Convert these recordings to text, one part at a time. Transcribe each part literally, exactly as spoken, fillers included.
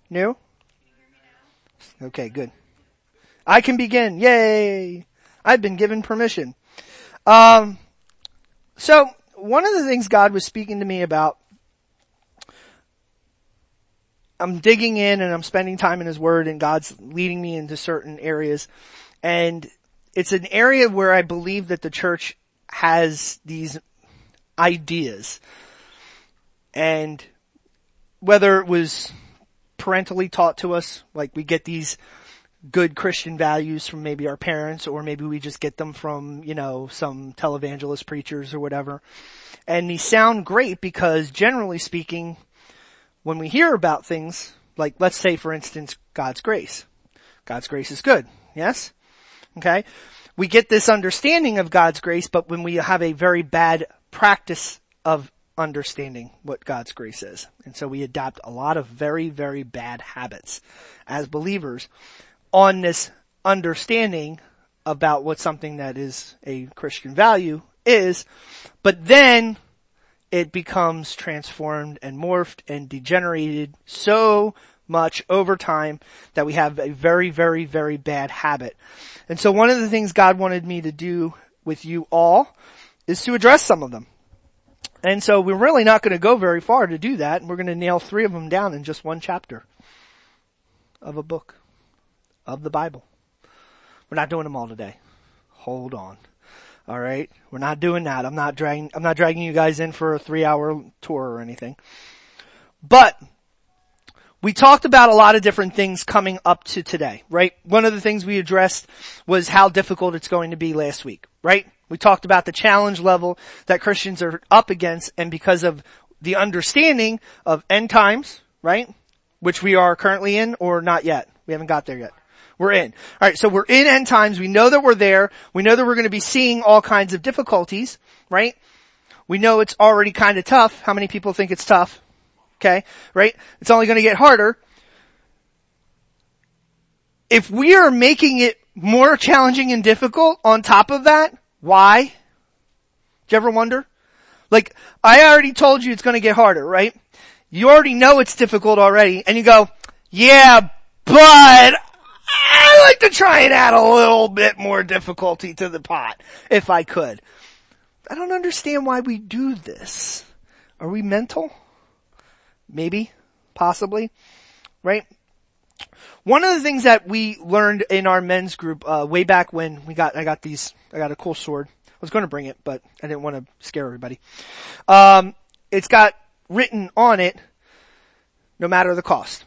New? Okay, good. I can begin. Yay! I've been given permission. Um, so one of the things God was speaking to me about, I'm digging in and I'm spending time in His Word, and God's leading me into certain areas. And it's an area where I believe that the church has these ideas. And whether it was parentally taught to us, like we get these good Christian values from maybe our parents, or maybe we just get them from, you know, some televangelist preachers or whatever. And these sound great because generally speaking, when we hear about things, like let's say for instance, God's grace. God's grace is good. Yes? Okay? We get this understanding of God's grace, but when we have a very bad practice of understanding what God's grace is. And so we adopt a lot of very, very bad habits as believers on this understanding about what something that is a Christian value is, but then it becomes transformed and morphed and degenerated so much over time that we have a very, very, very bad habit. And so one of the things God wanted me to do with you all is to address some of them. And so we're really not going to go very far to do that. We're going to nail three of them down in just one chapter of a book of the Bible. We're not doing them all today. Hold on. All right. We're not doing that. I'm not dragging, I'm not dragging you guys in for a three hour tour or anything. But we talked about a lot of different things coming up to today, right? One of the things we addressed was how difficult it's going to be last week, right? We talked about the challenge level that Christians are up against, and because of the understanding of end times, right? Which we are currently in, or not yet. We haven't got there yet. We're in. Alright, so we're in end times. We know that we're there. We know that we're going to be seeing all kinds of difficulties, right? We know it's already kind of tough. How many people think it's tough? Okay, right? It's only going to get harder. If we are making it more challenging and difficult on top of that, why? Did you ever wonder? Like, I already told you it's going to get harder, right? You already know it's difficult already, and you go, yeah, but I like to try and add a little bit more difficulty to the pot, if I could. I don't understand why we do this. Are we mental? Maybe. Possibly. Right? One of the things that we learned in our men's group, uh, way back when we got, I got these, I got a cool sword. I was going to bring it, but I didn't want to scare everybody. Um, it's got written on it, no matter the cost.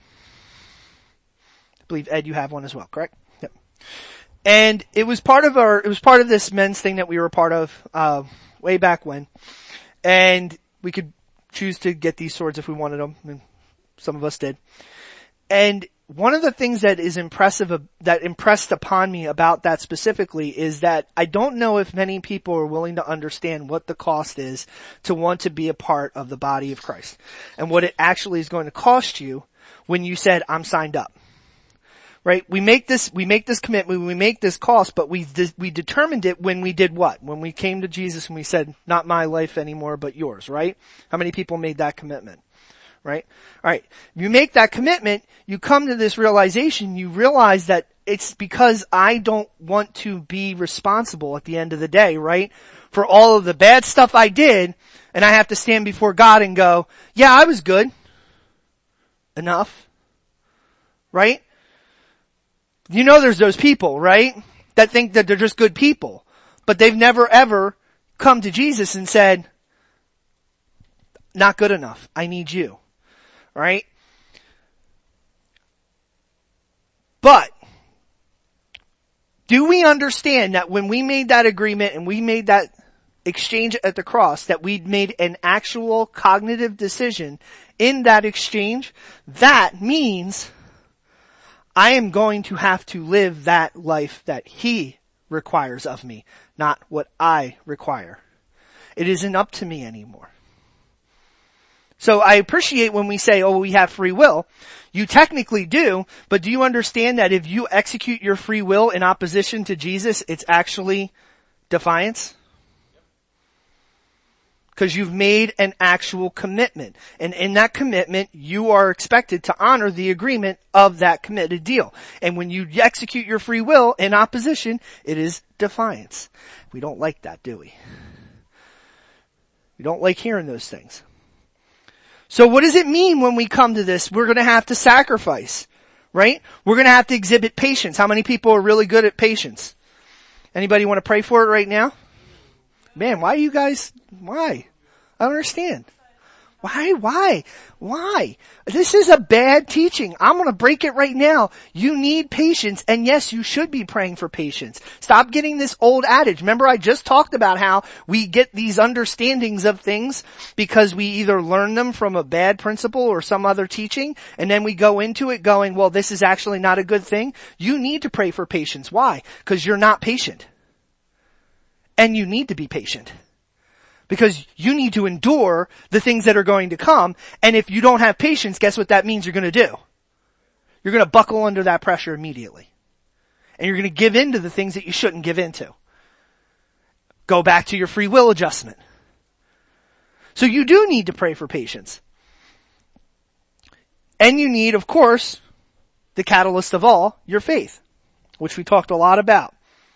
I believe, Ed, you have one as well, correct? Yep. And it was part of our, it was part of this men's thing that we were a part of, uh, way back when. And we could choose to get these swords if we wanted them, and some of us did. And one of the things that is impressive, that impressed upon me about that specifically is that I don't know if many people are willing to understand what the cost is to want to be a part of the body of Christ, and what it actually is going to cost you when you said, I'm signed up. Right? We make this, we make this commitment, we make this cost, but we, de- we determined it when we did what? When we came to Jesus and we said, not my life anymore, but yours, right? How many people made that commitment? Right? Alright. You make that commitment, you come to this realization, you realize that it's because I don't want to be responsible at the end of the day, right? For all of the bad stuff I did, and I have to stand before God and go, yeah, I was good. Enough. Right? You know there's those people, right? That think that they're just good people. But they've never ever come to Jesus and said, not good enough. I need you. Right? But, do we understand that when we made that agreement and we made that exchange at the cross, that we made an actual cognitive decision in that exchange? That means I am going to have to live that life that He requires of me, not what I require. It isn't up to me anymore. So I appreciate when we say, oh, we have free will. You technically do, but do you understand that if you execute your free will in opposition to Jesus, it's actually defiance? Because you've made an actual commitment. And in that commitment, you are expected to honor the agreement of that committed deal. And when you execute your free will in opposition, it is defiance. We don't like that, do we? We don't like hearing those things. So what does it mean when we come to this? We're going to have to sacrifice, right? We're going to have to exhibit patience. How many people are really good at patience? Anybody want to pray for it right now? Man, why you guys, why? I don't understand. Why, why, why? This is a bad teaching. I'm going to break it right now. You need patience, and yes, you should be praying for patience. Stop getting this old adage. Remember, I just talked about how we get these understandings of things because we either learn them from a bad principle or some other teaching, and then we go into it going, well, this is actually not a good thing. You need to pray for patience. Why? Because you're not patient. And you need to be patient. Because you need to endure the things that are going to come. And if you don't have patience, guess what that means you're going to do? You're going to buckle under that pressure immediately. And you're going to give in to the things that you shouldn't give into. Go back to your free will adjustment. So you do need to pray for patience. And you need, of course, the catalyst of all, your faith, which we talked a lot about.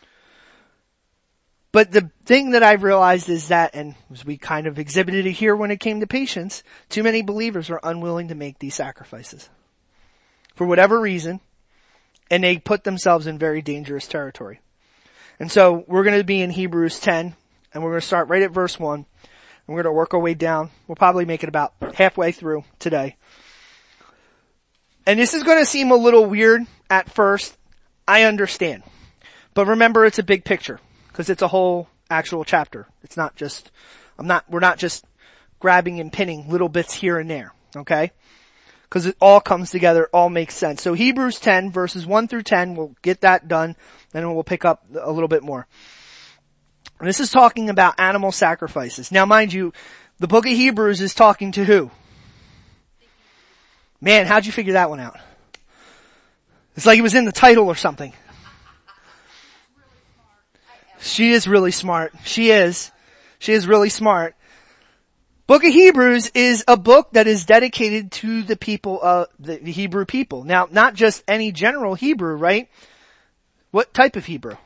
But the thing that I've realized is that, and as we kind of exhibited it here when it came to patience, too many believers are unwilling to make these sacrifices. For whatever reason, and they put themselves in very dangerous territory. And so we're going to be in Hebrews ten, and we're going to start right at verse one, and we're going to work our way down. We'll probably make it about halfway through today. And this is going to seem a little weird at first. I understand. But remember, it's a big picture. Because it's a whole actual chapter. It's not just, I'm not, we're not just grabbing and pinning little bits here and there. Okay? Because it all comes together, all makes sense. So Hebrews ten verses one through ten, we'll get that done, then we'll pick up a little bit more. And this is talking about animal sacrifices. Now mind you, the book of Hebrews is talking to who? Man, how'd you figure that one out? It's like it was in the title or something. She is really smart. She is. She is really smart. Book of Hebrews is a book that is dedicated to the people, uh, the, the Hebrew people. Now, not just any general Hebrew, right? What type of Hebrew?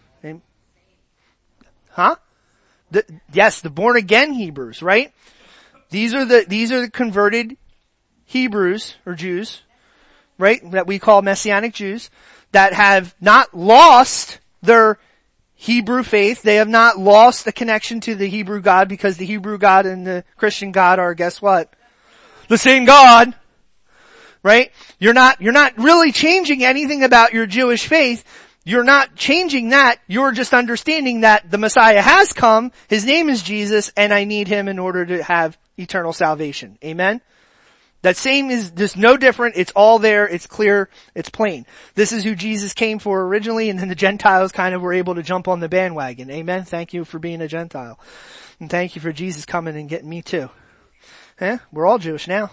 Huh? The, yes, the born again Hebrews, right? These are the, these are the converted Hebrews or Jews, right? That we call Messianic Jews that have not lost their Hebrew faith. They have not lost the connection to the Hebrew God, because the Hebrew God and the Christian God are, guess what? The same God. Right? You're not, you're not really changing anything about your Jewish faith. You're not changing that. You're just understanding that the Messiah has come. His name is Jesus, and I need him in order to have eternal salvation. Amen? That same is just no different. It's all there. It's clear. It's plain. This is who Jesus came for originally, and then the Gentiles kind of were able to jump on the bandwagon. Amen? Thank you for being a Gentile. And thank you for Jesus coming and getting me too. Eh? We're all Jewish now.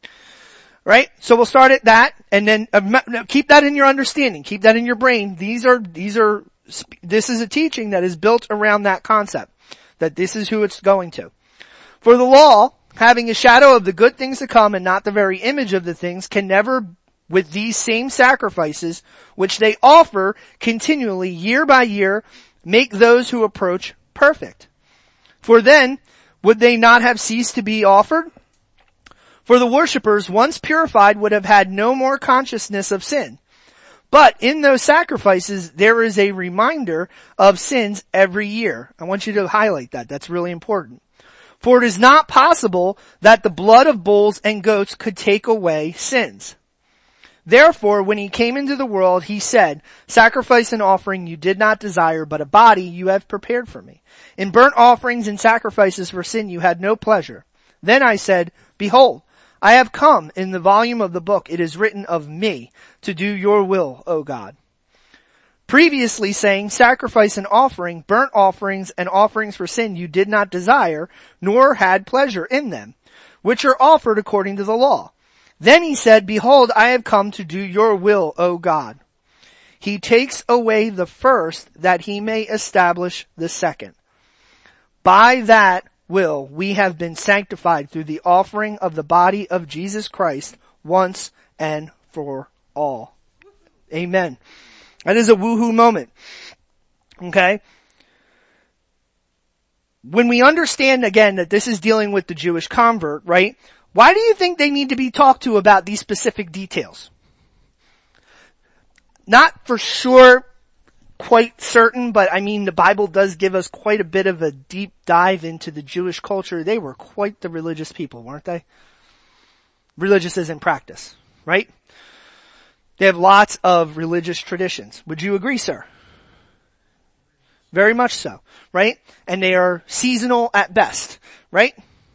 Right? So we'll start at that, and then uh, keep that in your understanding. Keep that in your brain. These are, these are, this is a teaching that is built around that concept. That this is who it's going to. For the law, having a shadow of the good things to come and not the very image of the things, can never, with these same sacrifices, which they offer continually year by year, make those who approach perfect. For then, would they not have ceased to be offered? For the worshippers, once purified, would have had no more consciousness of sin. But in those sacrifices, there is a reminder of sins every year. I want you to highlight that. That's really important. For it is not possible that the blood of bulls and goats could take away sins. Therefore, when he came into the world, he said, sacrifice and offering you did not desire, but a body you have prepared for me. In burnt offerings and sacrifices for sin you had no pleasure. Then I said, behold, I have come. In the volume of the book it is written of me to do your will, O God. Previously saying, sacrifice and offering, burnt offerings and offerings for sin you did not desire, nor had pleasure in them, which are offered according to the law. Then he said, behold, I have come to do your will, O God. He takes away the first, that he may establish the second. By that will we have been sanctified through the offering of the body of Jesus Christ once and for all. Amen. That is a woohoo moment. Okay? When we understand again that this is dealing with the Jewish convert, right? Why do you think they need to be talked to about these specific details? Not for sure, quite certain, but I mean the Bible does give us quite a bit of a deep dive into the Jewish culture. They were quite the religious people, weren't they? Religious is in practice, right? They have lots of religious traditions. Would you agree, sir? Very much so, right? And they are seasonal at best, right?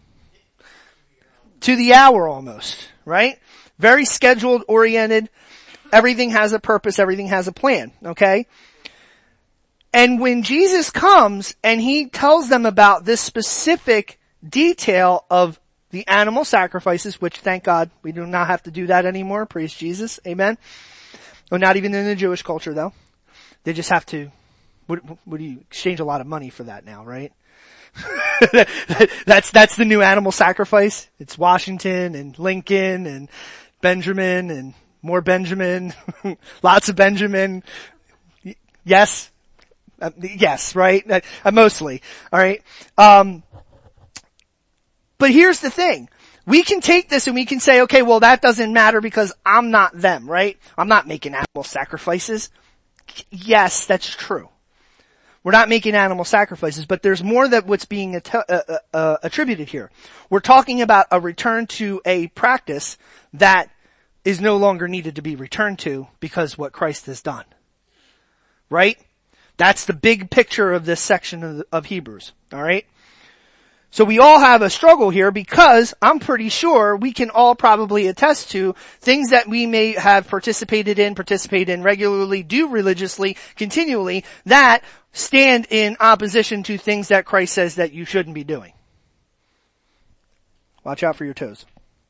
To the hour almost, right? Very scheduled, oriented. Everything has a purpose. Everything has a plan, okay? And when Jesus comes and he tells them about this specific detail of the animal sacrifices, which thank God we do not have to do that anymore. Praise Jesus. Amen. Well, not even in the Jewish culture though. They just have to, what, what do you exchange a lot of money for that now, right? that's, that's the new animal sacrifice. It's Washington and Lincoln and Benjamin and more Benjamin, lots of Benjamin. Yes. Uh, yes, right? Uh, uh, mostly. Alright. Um, but here's the thing. We can take this and we can say, okay, well that doesn't matter because I'm not them, right? I'm not making animal sacrifices. Yes, that's true. We're not making animal sacrifices, but there's more that what's being att- uh, uh, attributed here. We're talking about a return to a practice that is no longer needed to be returned to because what Christ has done. Right? That's the big picture of this section of, of Hebrews. Alright? So we all have a struggle here because I'm pretty sure we can all probably attest to things that we may have participated in, participate in regularly, do religiously, continually, that stand in opposition to things that Christ says that you shouldn't be doing. Watch out for your toes.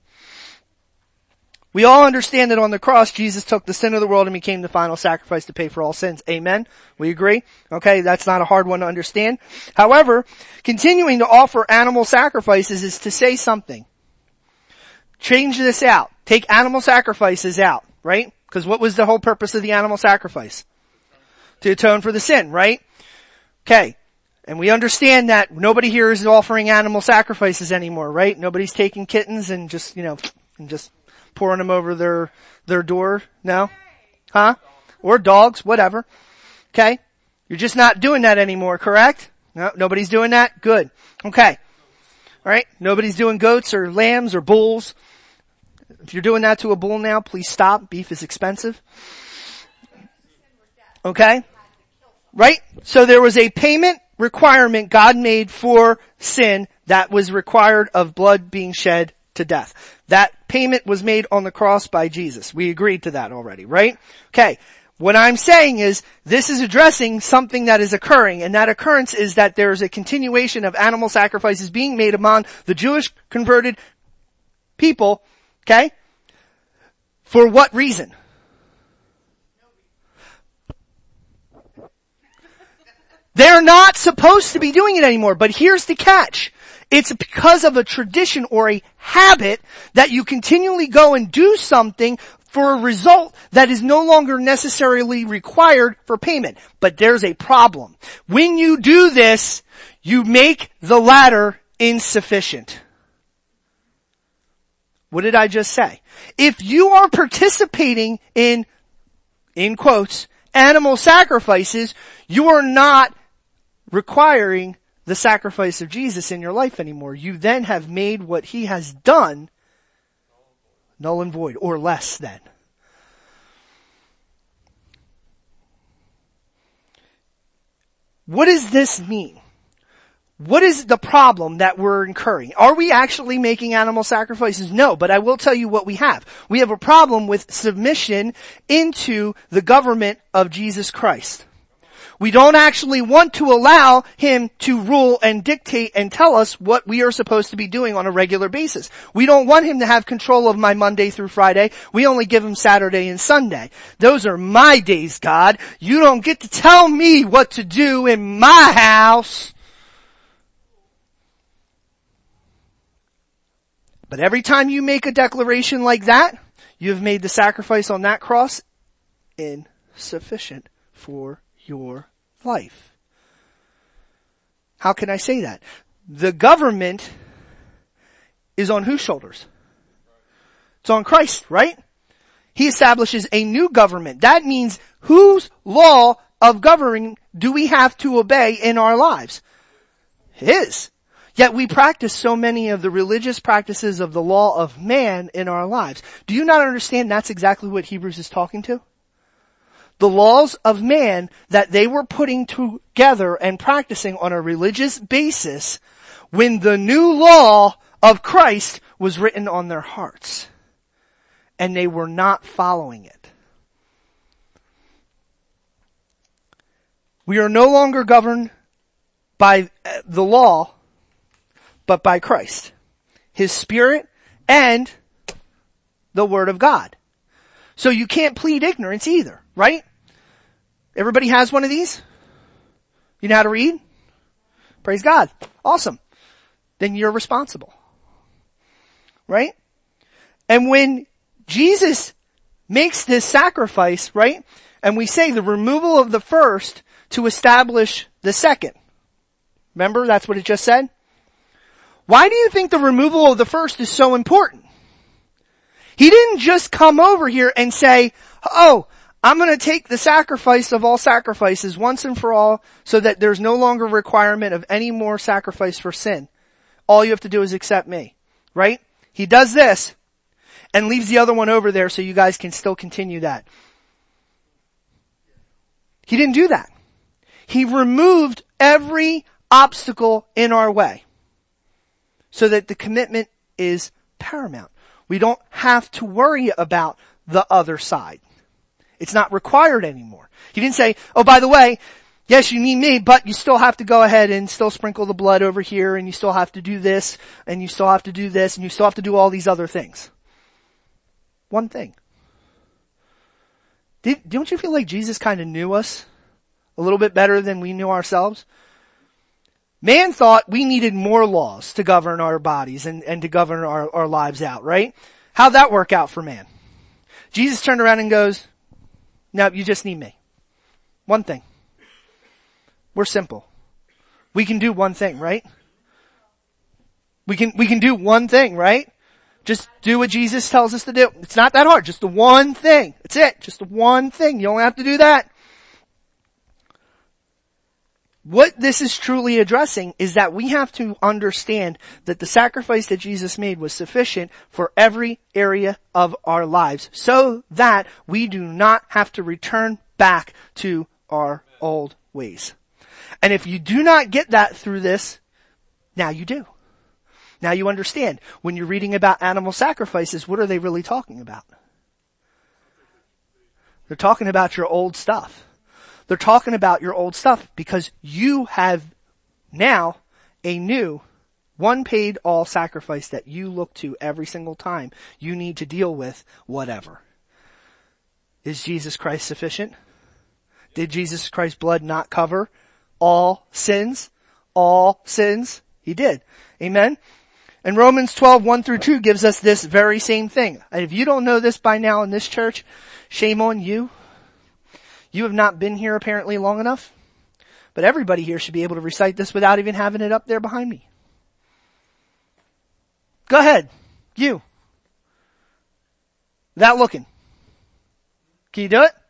We all understand that on the cross, Jesus took the sin of the world and became the final sacrifice to pay for all sins. Amen? We agree? Okay, that's not a hard one to understand. However, continuing to offer animal sacrifices is to say something. Change this out. Take animal sacrifices out, right? Because what was the whole purpose of the animal sacrifice? To atone for the sin, right? Okay. And we understand that nobody here is offering animal sacrifices anymore, right? Nobody's taking kittens and just, you know, and just pouring them over their, their door. No? Huh? Or dogs, whatever. Okay? You're just not doing that anymore, correct? No, nobody's doing that? Good. Okay. Alright? Nobody's doing goats or lambs or bulls. If you're doing that to a bull now, please stop. Beef is expensive. Okay? Right? So there was a payment requirement God made for sin that was required of blood being shed to death. That payment was made on the cross by Jesus. We agreed to that already, right? Okay. What I'm saying is, this is addressing something that is occurring, and that occurrence is that there's a continuation of animal sacrifices being made among the Jewish converted people, okay? For what reason? They're not supposed to be doing it anymore, but here's the catch. It's because of a tradition or a habit that you continually go and do something for a result that is no longer necessarily required for payment. But there's a problem. When you do this, you make the latter insufficient. What did I just say? If you are participating in, in quotes, animal sacrifices, you are not requiring the sacrifice of Jesus in your life anymore. You then have made what he has done null and void, or less than. What does this mean? What is the problem that we're incurring? Are we actually making animal sacrifices? No, but I will tell you what we have. We have a problem with submission into the government of Jesus Christ. We don't actually want to allow him to rule and dictate and tell us what we are supposed to be doing on a regular basis. We don't want him to have control of my Monday through Friday. We only give him Saturday and Sunday. Those are my days, God. You don't get to tell me what to do in my house. But every time you make a declaration like that, you have made the sacrifice on that cross insufficient for your life. How can I say that? The government is on whose shoulders? It's on Christ, right? He establishes a new government. That means whose law of governing do we have to obey in our lives? His. Yet we practice so many of the religious practices of the law of man in our lives. Do you not understand that's exactly what Hebrews is talking to? The laws of man that they were putting together and practicing on a religious basis when the new law of Christ was written on their hearts. And they were not following it. We are no longer governed by the law, but by Christ, His Spirit, and the Word of God. So you can't plead ignorance either, right? Everybody has one of these? You know how to read? Praise God. Awesome. Then you're responsible. Right? And when Jesus makes this sacrifice, right? And we say the removal of the first to establish the second. Remember, that's what it just said? Why do you think the removal of the first is so important? He didn't just come over here and say, oh, I'm going to take the sacrifice of all sacrifices once and for all so that there's no longer requirement of any more sacrifice for sin. All you have to do is accept me, right? He does this and leaves the other one over there so you guys can still continue that. He didn't do that. He removed every obstacle in our way so that the commitment is paramount. We don't have to worry about the other side. It's not required anymore. He didn't say, oh, by the way, yes, you need me, but you still have to go ahead and still sprinkle the blood over here, and you still have to do this, and you still have to do this, and you still have to do all these other things. One thing. Did, don't you feel like Jesus kind of knew us a little bit better than we knew ourselves? Man thought we needed more laws to govern our bodies and, and to govern our, our lives out, right? How'd that work out for man? Jesus turned around and goes, no, you just need me. One thing. We're simple. We can do one thing, right? We can, we can do one thing, right? Just do what Jesus tells us to do. It's not that hard. Just the one thing. That's it. Just the one thing. You don't have to do that. What this is truly addressing is that we have to understand that the sacrifice that Jesus made was sufficient for every area of our lives so that we do not have to return back to our old ways. And if you do not get that through this, now you do. Now you understand. When you're reading about animal sacrifices, what are they really talking about? They're talking about your old stuff. They're talking about your old stuff because you have now a new one paid all sacrifice that you look to every single time you need to deal with whatever. Is Jesus Christ sufficient? Did Jesus Christ's blood not cover all sins? All sins? He did. Amen? And Romans twelve, one through two gives us this very same thing. And if you don't know this by now in this church, shame on you. You have not been here apparently long enough, but everybody here should be able to recite this without even having it up there behind me. Go ahead. You. Without looking. Can you do it?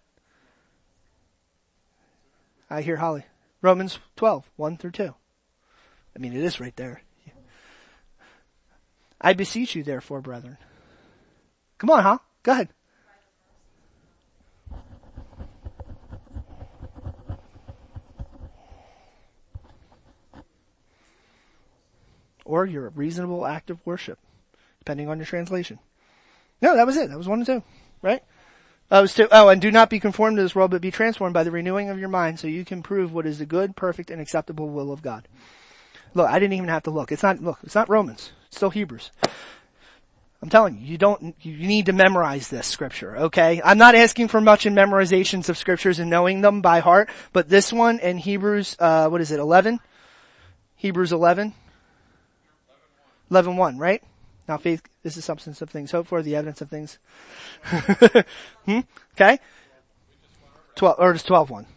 I hear Holly. Romans twelve, one through two. I mean, it is right there. I beseech you therefore, brethren. Come on, huh? Go ahead. Or your reasonable act of worship, depending on your translation. No, that was it. That was one and two, right? That was two. Oh, and do not be conformed to this world, but be transformed by the renewing of your mind so you can prove what is the good, perfect, and acceptable will of God. Look, I didn't even have to look. It's not, look, it's not Romans. It's still Hebrews. I'm telling you, you don't, you need to memorize this scripture, okay? I'm not asking for much in memorizations of scriptures and knowing them by heart, but this one in Hebrews, uh, what is it, eleven? Hebrews eleven? eleven one, right? Now faith, is the substance of things hoped for, the evidence of things. hmm? Okay? twelve, or just twelve one.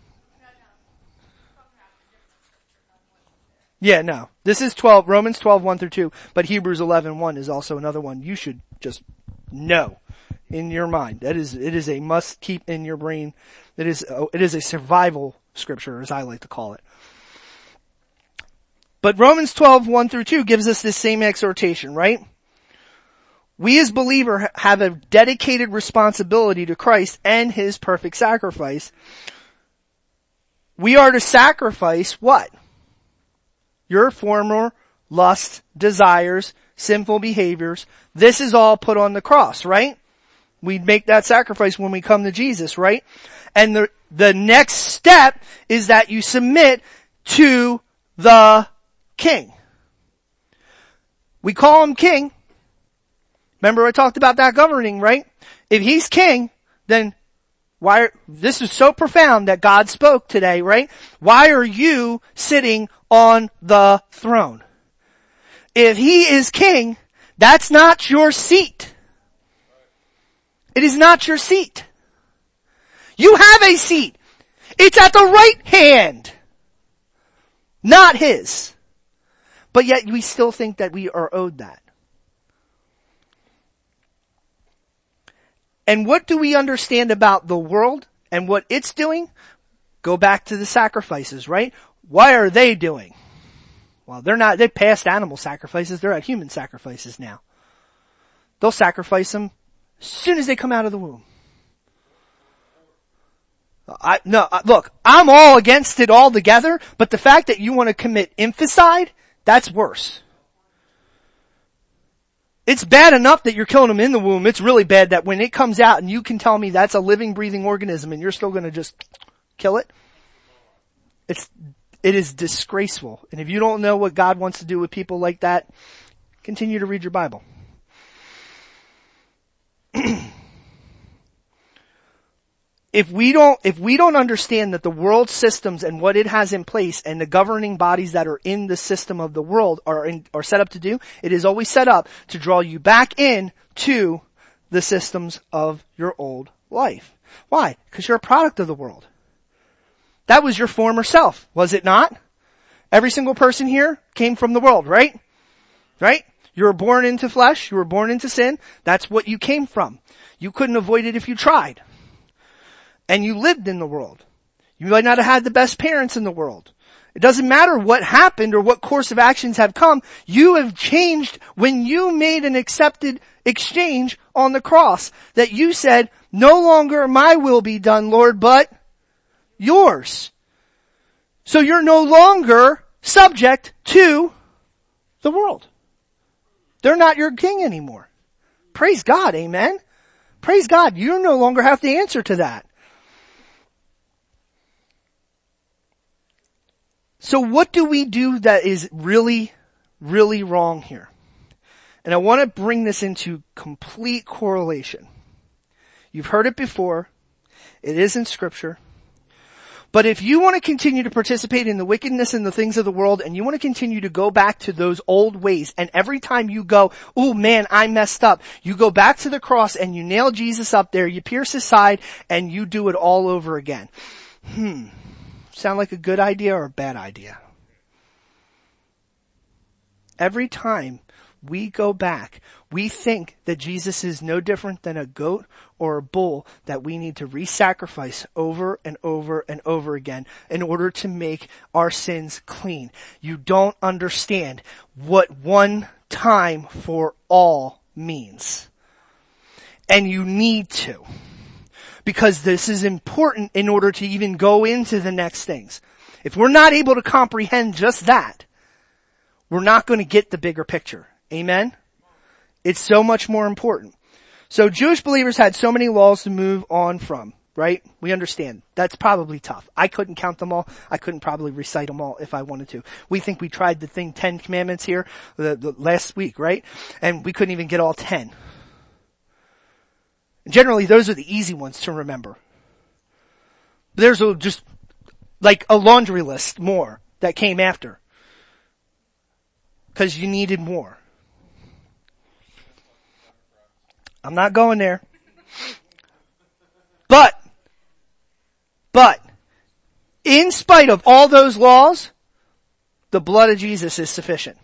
Yeah, no. This is twelve, Romans twelve, one through two, but Hebrews eleven, one is also another one you should just know in your mind. That is, it is a must keep in your brain. It is, it is a survival scripture, as I like to call it. But Romans twelve, one through two gives us this same exhortation, right? We as believers have a dedicated responsibility to Christ and His perfect sacrifice. We are to sacrifice what? Your former lust, desires, sinful behaviors. This is all put on the cross, right? We make that sacrifice when we come to Jesus, right? And the, the next step is that you submit to the King. We call Him King. Remember I talked about that governing, right? If He's King, then why, this is so profound that God spoke today, right? Why are you sitting on the throne? If He is King, that's not your seat. It is not your seat. You have a seat. It's at the right hand. Not His. But yet we still think that we are owed that. And what do we understand about the world and what it's doing? Go back to the sacrifices, right? Why are they doing? Well, they're not, they passed animal sacrifices, they're at human sacrifices now. They'll sacrifice them as soon as they come out of the womb. I, no, look, I'm all against it altogether, but the fact that you want to commit infanticide, that's worse. It's bad enough that you're killing them in the womb. It's really bad that when it comes out and you can tell me that's a living, breathing organism and you're still going to just kill it. It's, it is disgraceful. And if you don't know what God wants to do with people like that, continue to read your Bible. If we don't, if we don't understand that the world systems and what it has in place and the governing bodies that are in the system of the world are in, are set up to do, it is always set up to draw you back in to the systems of your old life. Why? Because you're a product of the world. That was your former self, was it not? Every single person here came from the world, right? Right? You were born into flesh, you were born into sin, that's what you came from. You couldn't avoid it if you tried. And you lived in the world. You might not have had the best parents in the world. It doesn't matter what happened or what course of actions have come. You have changed when you made an accepted exchange on the cross. That you said, no longer my will be done, Lord, but yours. So you're no longer subject to the world. They're not your king anymore. Praise God, amen? Praise God, you no longer have to answer to that. So what do we do that is really, really wrong here? And I want to bring this into complete correlation. You've heard it before. It is in Scripture. But if you want to continue to participate in the wickedness and the things of the world, and you want to continue to go back to those old ways, and every time you go, oh man, I messed up, you go back to the cross and you nail Jesus up there, you pierce his side, and you do it all over again. Hmm. Sound like a good idea or a bad idea? Every time we go back, we think that Jesus is no different than a goat or a bull that we need to re-sacrifice over and over and over again in order to make our sins clean. You don't understand what one time for all means. And you need to. Because this is important in order to even go into the next things. If we're not able to comprehend just that, we're not going to get the bigger picture. Amen? It's so much more important. So Jewish believers had so many laws to move on from, right? We understand. That's probably tough. I couldn't count them all. I couldn't probably recite them all if I wanted to. We think we tried the thing Ten Commandments here the, the last week, right? And we couldn't even get all ten. Generally, those are the easy ones to remember. There's a, just like a laundry list more that came after. Because you needed more. I'm not going there. But, but, in spite of all those laws, the blood of Jesus is sufficient.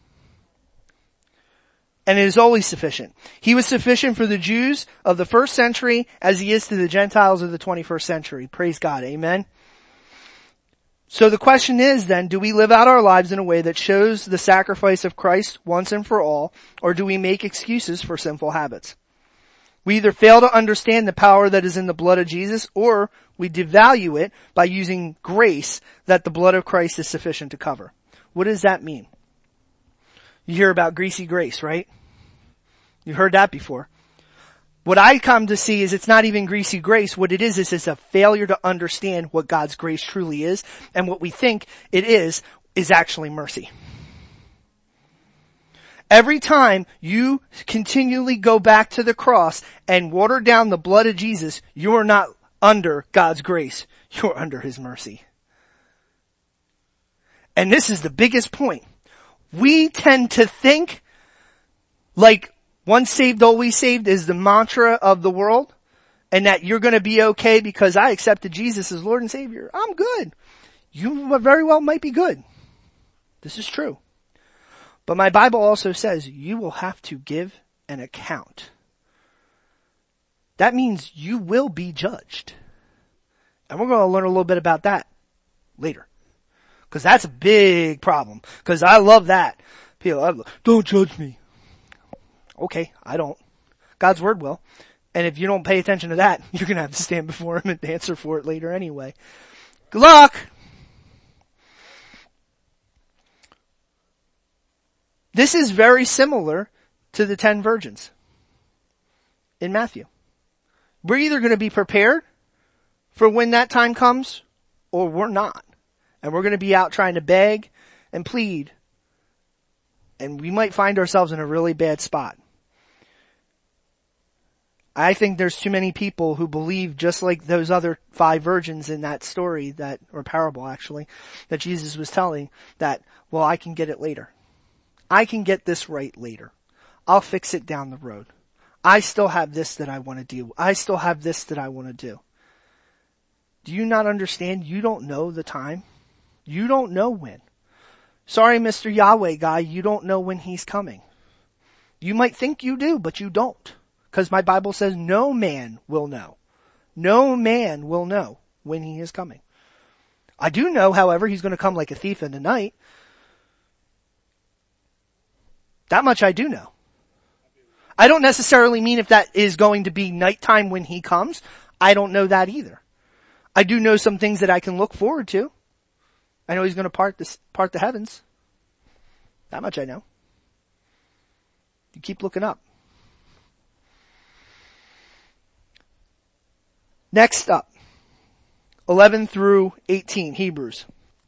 And it is always sufficient. He was sufficient for the Jews of the first century as he is to the Gentiles of the twenty-first century. Praise God. Amen. So the question is then, do we live out our lives in a way that shows the sacrifice of Christ once and for all, or do we make excuses for sinful habits? We either fail to understand the power that is in the blood of Jesus, or we devalue it by using grace that the blood of Christ is sufficient to cover. What does that mean? You hear about greasy grace, right? You've heard that before. What I come to see is it's not even greasy grace. What it is, is it's a failure to understand what God's grace truly is, and what we think it is, is actually mercy. Every time you continually go back to the cross and water down the blood of Jesus, you're not under God's grace. You're under His mercy. And this is the biggest point. We tend to think like once saved, always saved is the mantra of the world, and that you're going to be okay because I accepted Jesus as Lord and Savior. I'm good. You very well might be good. This is true. But my Bible also says you will have to give an account. That means you will be judged. And we're going to learn a little bit about that later. Because that's a big problem. Because I love that. People, I, don't judge me. Okay, I don't. God's word will. And if you don't pay attention to that, you're going to have to stand before Him and answer for it later anyway. Good luck! This is very similar to the ten virgins in Matthew. We're either going to be prepared for when that time comes, or we're not. And we're going to be out trying to beg and plead. And we might find ourselves in a really bad spot. I think there's too many people who believe, just like those other five virgins in that story, that, or parable actually, that Jesus was telling, that, well, I can get it later. I can get this right later. I'll fix it down the road. I still have this that I want to do. I still have this that I want to do. Do you not understand? You don't know the time. You don't know when. Sorry, Mister Yahweh guy, you don't know when He's coming. You might think you do, but you don't. Because my Bible says no man will know. No man will know when He is coming. I do know, however, He's going to come like a thief in the night. That much I do know. I don't necessarily mean if that is going to be nighttime when He comes. I don't know that either. I do know some things that I can look forward to. I know He's going to part the, part the heavens. That much I know. You keep looking up. Next up, eleven through eighteen, Hebrews.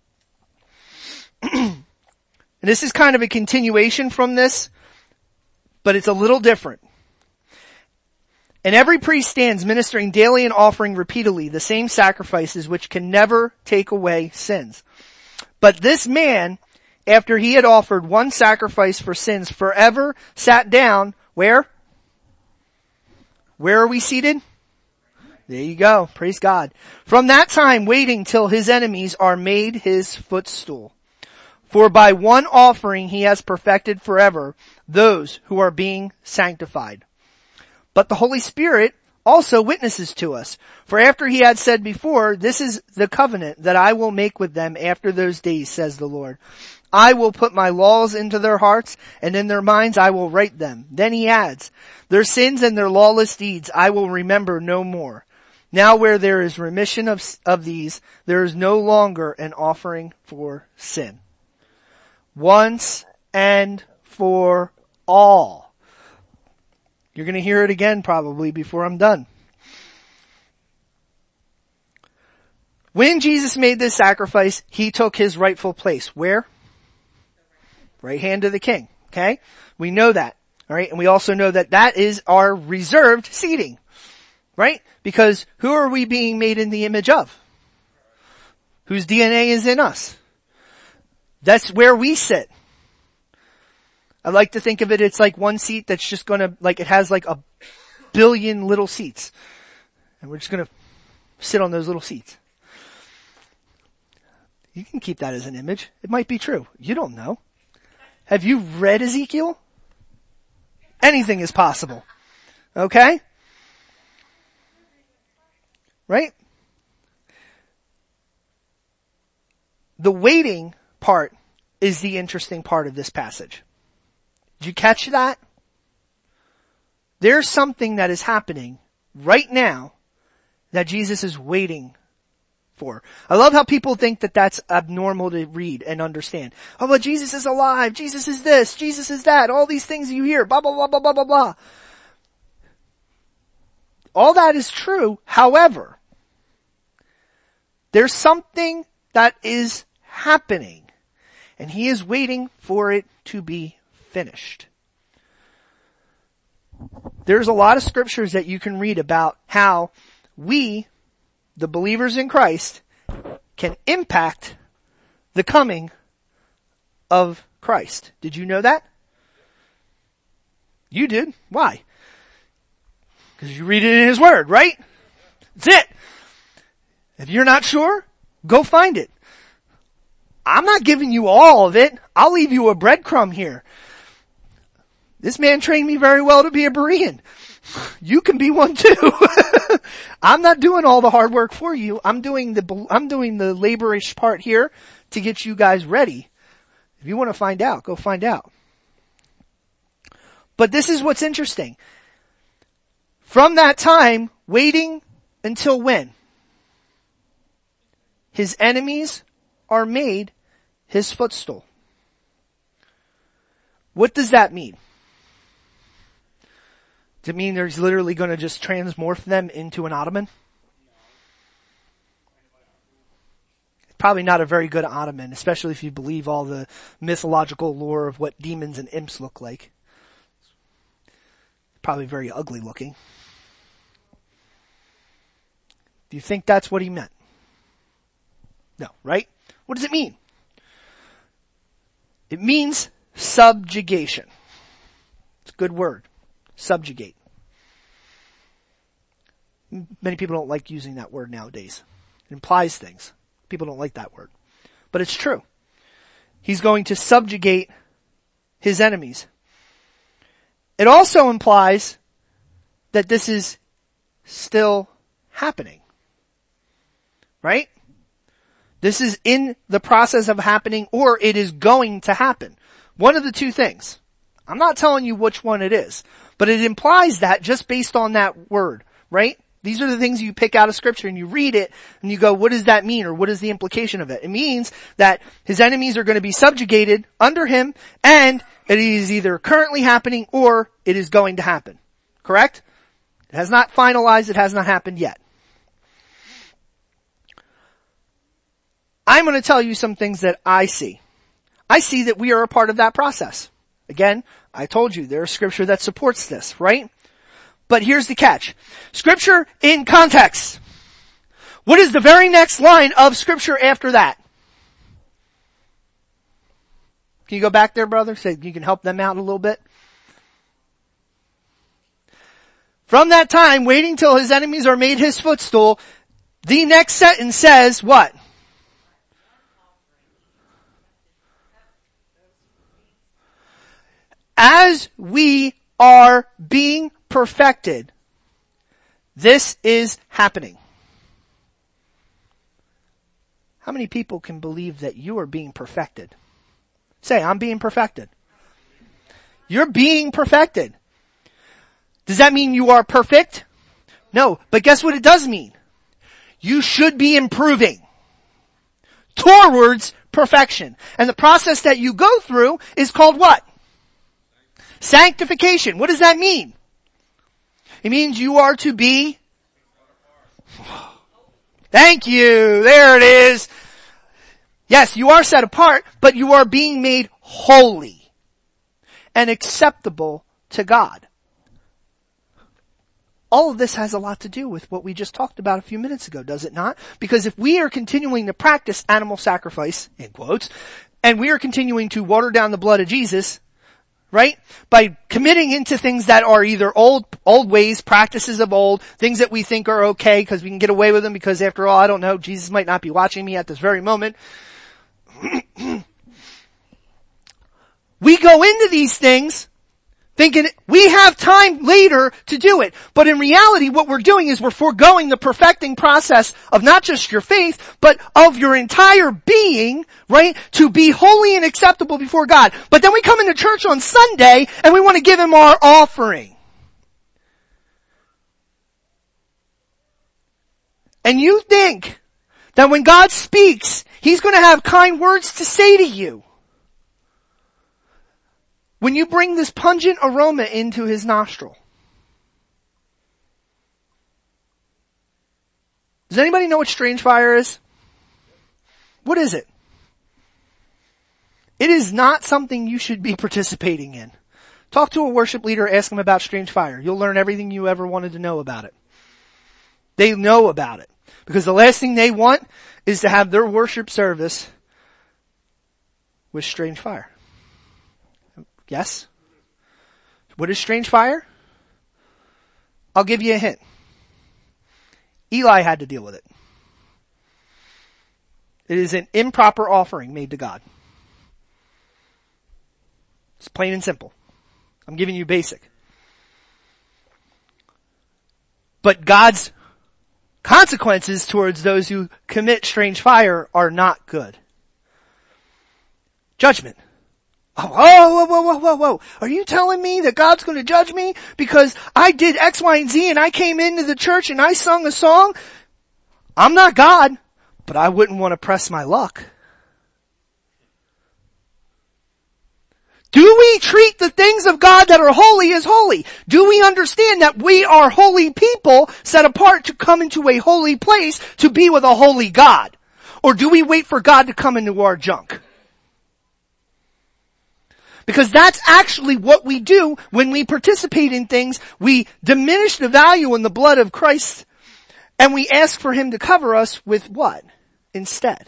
And this is kind of a continuation from this, but it's a little different. And every priest stands ministering daily and offering repeatedly the same sacrifices which can never take away sins. But this man, after he had offered one sacrifice for sins forever, sat down, where? Where are we seated? There you go. Praise God. From that time waiting till His enemies are made His footstool. For by one offering He has perfected forever those who are being sanctified. But the Holy Spirit also witnesses to us. For after He had said before, this is the covenant that I will make with them after those days, says the Lord. I will put my laws into their hearts, and in their minds I will write them. Then He adds, their sins and their lawless deeds I will remember no more. Now where there is remission of, of these, there is no longer an offering for sin. Once and for all. You're going to hear it again probably before I'm done. When Jesus made this sacrifice, He took His rightful place. Where? Right hand of the King. Okay? We know that. Alright? And we also know that that is our reserved seating. Right? Because who are we being made in the image of? Whose D N A is in us? That's where we sit. I like to think of it, it's like one seat that's just gonna, like it has like a billion little seats. And we're just going to sit on those little seats. You can keep that as an image. It might be true. You don't know. Have you read Ezekiel? Anything is possible. Okay? Right? The waiting part is the interesting part of this passage. Did you catch that? There's something that is happening right now that Jesus is waiting for. I love how people think that that's abnormal to read and understand. Oh, but Jesus is alive. Jesus is this. Jesus is that. All these things you hear. Blah, blah, blah, blah, blah, blah, blah. All that is true. However, there's something that is happening, and he is waiting for it to be finished. There's a lot of scriptures that you can read about how we, the believers in Christ, can impact the coming of Christ. Did you know that? You did. Why? Because you read it in his word, right? That's it. If you're not sure, go find it. I'm not giving you all of it. I'll leave you a breadcrumb here. This man trained me very well to be a Berean. You can be one too. I'm not doing all the hard work for you. I'm doing the, I'm doing the laborish part here to get you guys ready. If you want to find out, go find out. But this is what's interesting. From that time, waiting until when? His enemies are made his footstool. What does that mean? Does it mean there's literally going to just transmorph them into an ottoman? Probably not a very good ottoman, especially if you believe all the mythological lore of what demons and imps look like. Probably very ugly looking. Do you think that's what he meant? No, right? What does it mean? It means subjugation. It's a good word. Subjugate. Many people don't like using that word nowadays. It implies things. People don't like that word. But it's true. He's going to subjugate his enemies. It also implies that this is still happening. Right? This is in the process of happening, or it is going to happen. One of the two things. I'm not telling you which one it is, but it implies that just based on that word, right? These are the things you pick out of scripture and you read it and you go, what does that mean, or what is the implication of it? It means that his enemies are going to be subjugated under him, and it is either currently happening or it is going to happen. Correct? It has not finalized. It has not happened yet. I'm going to tell you some things that I see. I see that we are a part of that process. Again, I told you there's scripture that supports this, right? But here's the catch. Scripture in context. What is the very next line of scripture after that? Can you go back there, brother? So you can help them out a little bit. From that time, waiting till his enemies are made his footstool, the next sentence says what? As we are being perfected, this is happening. How many people can believe that you are being perfected? Say, I'm being perfected. You're being perfected. Does that mean you are perfect? No, but guess what it does mean? You should be improving towards perfection. And the process that you go through is called what? Sanctification. What does that mean? It means you are to be, thank you, there it is. Yes, you are set apart, but you are being made holy and acceptable to God. All of this has a lot to do with what we just talked about a few minutes ago, does it not? Because if we are continuing to practice animal sacrifice, in quotes, and we are continuing to water down the blood of Jesus, right? By committing into things that are either old, old ways, practices of old, things that we think are okay because we can get away with them because after all, I don't know, Jesus might not be watching me at this very moment. We go into these things thinking we have time later to do it. But in reality, what we're doing is we're foregoing the perfecting process of not just your faith, but of your entire being, right? To be holy and acceptable before God. But then we come into church on Sunday and we want to give Him our offering. And you think that when God speaks, He's going to have kind words to say to you. When you bring this pungent aroma into His nostril. Does anybody know what strange fire is? What is it? It is not something you should be participating in. Talk to a worship leader, ask them about strange fire. You'll learn everything you ever wanted to know about it. They know about it. Because the last thing they want is to have their worship service with strange fire. Yes? What is strange fire? I'll give you a hint. Eli had to deal with it. It is an improper offering made to God. It's plain and simple. I'm giving you basic. But God's consequences towards those who commit strange fire are not good. Judgment. Oh, whoa, whoa, whoa, whoa, whoa. Are you telling me that God's going to judge me because I did X, Y, and Z and I came into the church and I sung a song? I'm not God, but I wouldn't want to press my luck. Do we treat the things of God that are holy as holy? Do we understand that we are holy people set apart to come into a holy place to be with a holy God? Or do we wait for God to come into our junk? Because that's actually what we do when we participate in things. We diminish the value in the blood of Christ and we ask for Him to cover us with what instead?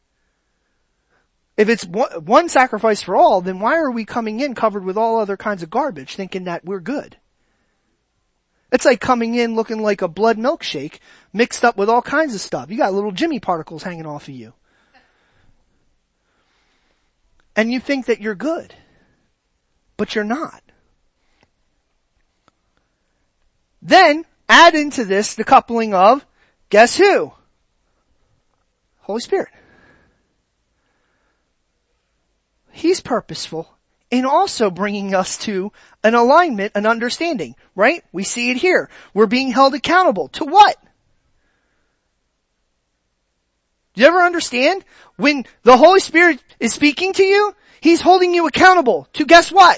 If it's one sacrifice for all, then why are we coming in covered with all other kinds of garbage thinking that we're good? It's like coming in looking like a blood milkshake mixed up with all kinds of stuff. You got little Jimmy particles hanging off of you. And you think that you're good. But you're not. Then, add into this the coupling of, guess who? Holy Spirit. He's purposeful in also bringing us to an alignment, an understanding, right? We see it here. We're being held accountable. To what? Do you ever understand? When the Holy Spirit is speaking to you, He's holding you accountable to guess what?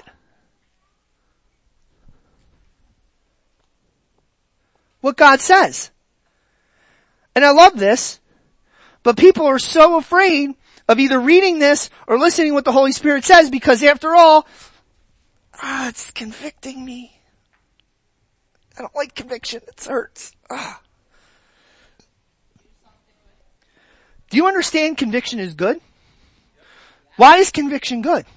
What God says. And I love this, but people are so afraid of either reading this or listening to what the Holy Spirit says because after all, ah, it's convicting me. I don't like conviction. It hurts. Ah. Do you understand conviction is good? Why is conviction good?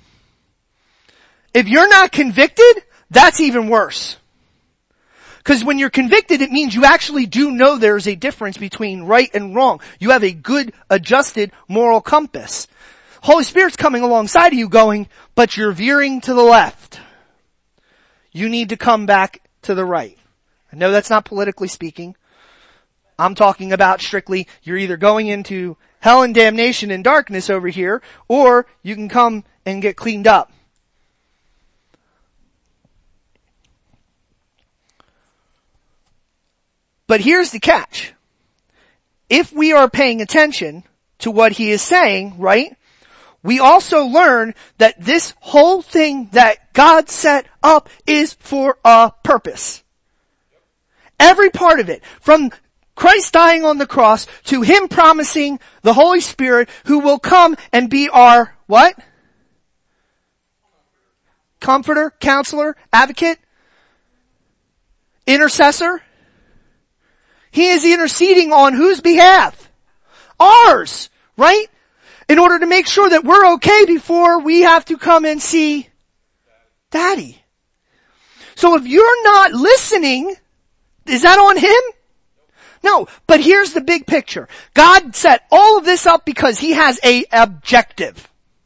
If you're not convicted, that's even worse. Because when you're convicted, it means you actually do know there's a difference between right and wrong. You have a good, adjusted moral compass. Holy Spirit's coming alongside of you going, but you're veering to the left. You need to come back to the right. I know that's not politically speaking. I'm talking about strictly, you're either going into hell and damnation and darkness over here, or you can come and get cleaned up. But here's the catch. If we are paying attention to what He is saying, right, we also learn that this whole thing that God set up is for a purpose. Every part of it, from Christ dying on the cross to Him promising the Holy Spirit who will come and be our, what? Comforter, counselor, advocate, intercessor. He is interceding on whose behalf? Ours, right? In order to make sure that we're okay before we have to come and see Daddy. So if you're not listening, is that on him? No, but here's the big picture. God set all of this up because he has a objective.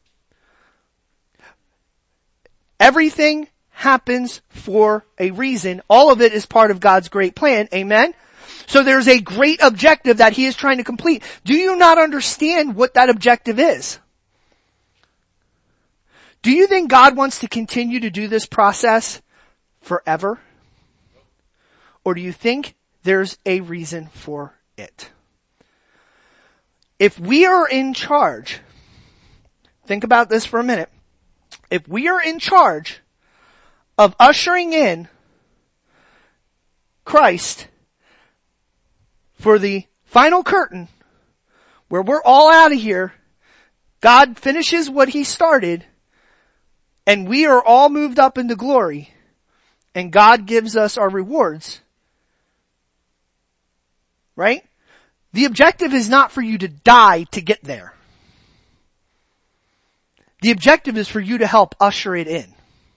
Everything happens for a reason. All of it is part of God's great plan. Amen? So there's a great objective that he is trying to complete. Do you not understand what that objective is? Do you think God wants to continue to do this process forever? Or do you think there's a reason for it? If we are in charge, think about this for a minute. If we are in charge of ushering in Christ for the final curtain, where we're all out of here, God finishes what he started, and we are all moved up into glory, and God gives us our rewards, right? The objective is not for you to die to get there. The objective is for you to help usher it in.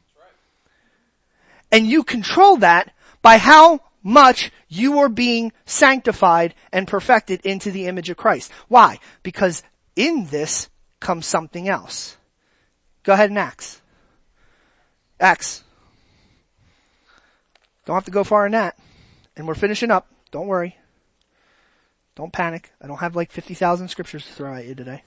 And you control that by how much you are being sanctified and perfected into the image of Christ. Why? Because in this comes something else. Go ahead and Acts. Acts. Don't have to go far in that. And we're finishing up. Don't worry. Don't panic. I don't have like fifty thousand scriptures to throw at you today.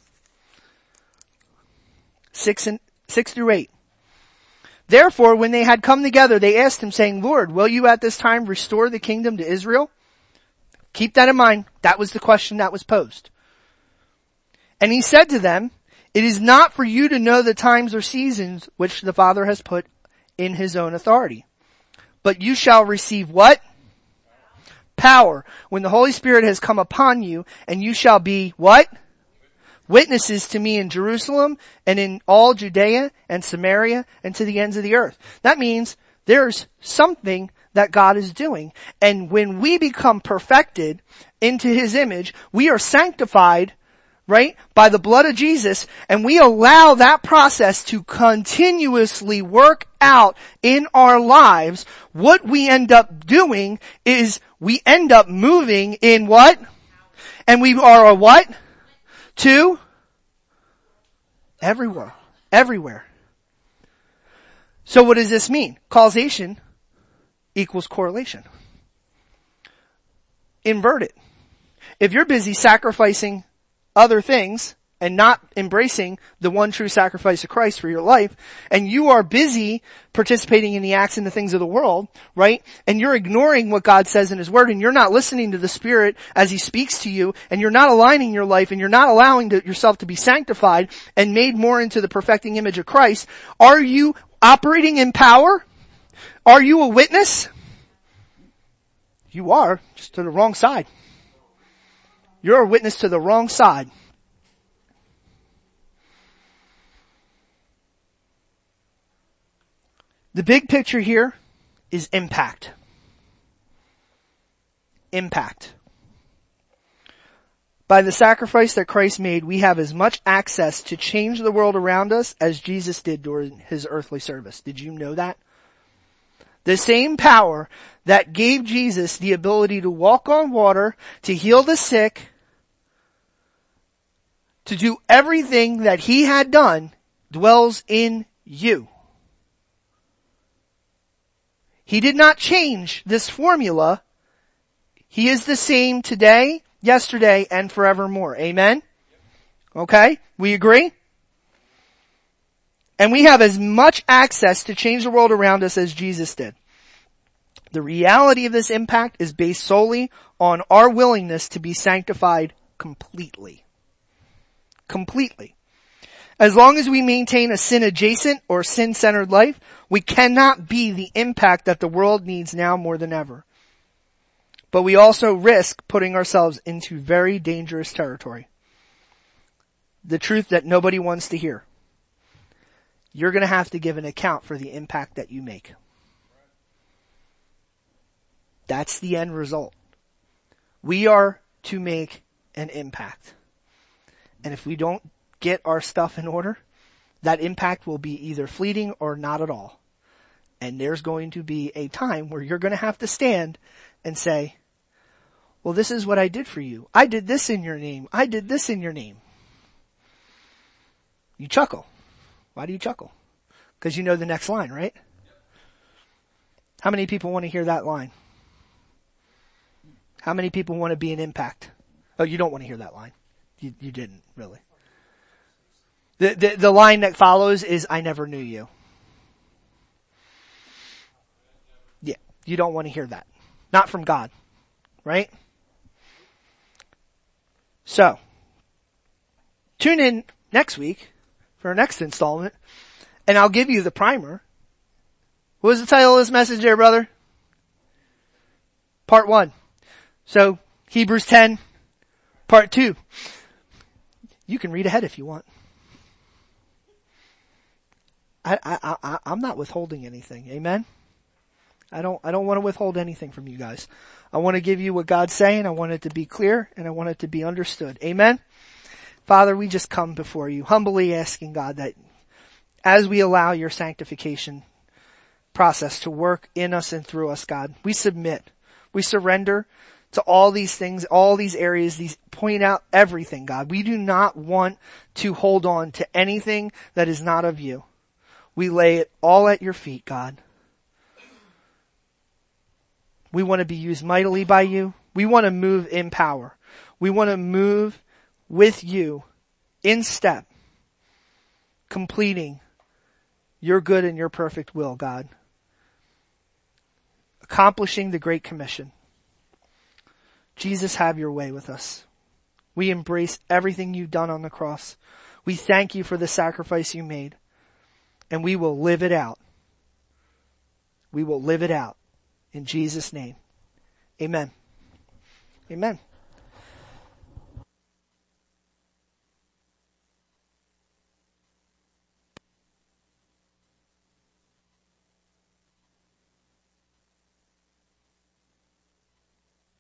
Six and, six through eight. Therefore, when they had come together, they asked him, saying, Lord, will you at this time restore the kingdom to Israel? Keep that in mind. That was the question that was posed. And he said to them, it is not for you to know the times or seasons which the Father has put in his own authority. But you shall receive what? Power. When the Holy Spirit has come upon you, and you shall be what? Witnesses to me in Jerusalem and in all Judea and Samaria and to the ends of the earth. That means there's something that God is doing. And when we become perfected into his image, we are sanctified, right, by the blood of Jesus, and we allow that process to continuously work out in our lives. What we end up doing is we end up moving in what? And we are a what? To everywhere. Everywhere. So what does this mean? Causation equals correlation. Invert it. If you're busy sacrificing other things and not embracing the one true sacrifice of Christ for your life, and you are busy participating in the acts and the things of the world, right? And you're ignoring what God says in his word, and you're not listening to the Spirit as he speaks to you, and you're not aligning your life, and you're not allowing to, yourself to be sanctified and made more into the perfecting image of Christ. Are you operating in power? Are you a witness? You are, just to the wrong side. You're a witness to the wrong side. The big picture here is impact. Impact. By the sacrifice that Christ made, we have as much access to change the world around us as Jesus did during his earthly service. Did you know that? The same power that gave Jesus the ability to walk on water, to heal the sick, to do everything that he had done, dwells in you. He did not change this formula. He is the same today, yesterday, and forevermore. Amen? Okay? We agree? And we have as much access to change the world around us as Jesus did. The reality of this impact is based solely on our willingness to be sanctified completely. Completely. As long as we maintain a sin-adjacent or sin-centered life, we cannot be the impact that the world needs now more than ever. But we also risk putting ourselves into very dangerous territory. The truth that nobody wants to hear. You're going to have to give an account for the impact that you make. That's the end result. We are to make an impact. And if we don't get our stuff in order, that impact will be either fleeting or not at all. And there's going to be a time where you're going to have to stand and say, well, this is what I did for you. I did this in your name. I did this in your name. You chuckle. Why do you chuckle? Because you know the next line, right? How many people want to hear that line? How many people want to be an impact? Oh, you don't want to hear that line. You, you didn't, really. The, the, the line that follows is, I never knew you. Yeah, you don't want to hear that. Not from God, right? So, tune in next week for our next installment, and I'll give you the primer. What was the title of this message there, brother? Part one. So, Hebrews ten, part two. You can read ahead if you want. I, I, I, I'm not withholding anything. Amen? I don't, I don't want to withhold anything from you guys. I want to give you what God's saying. I want it to be clear and I want it to be understood. Amen? Father, we just come before you, humbly asking God that as we allow your sanctification process to work in us and through us, God, we submit, we surrender to all these things, all these areas, these point out everything, God. We do not want to hold on to anything that is not of you. We lay it all at your feet, God. We want to be used mightily by you. We want to move in power. We want to move with you in step, completing your good and your perfect will, God. Accomplishing the Great Commission. Jesus, have your way with us. We embrace everything you've done on the cross. We thank you for the sacrifice you made. And we will live it out. We will live it out. In Jesus' name. Amen. Amen.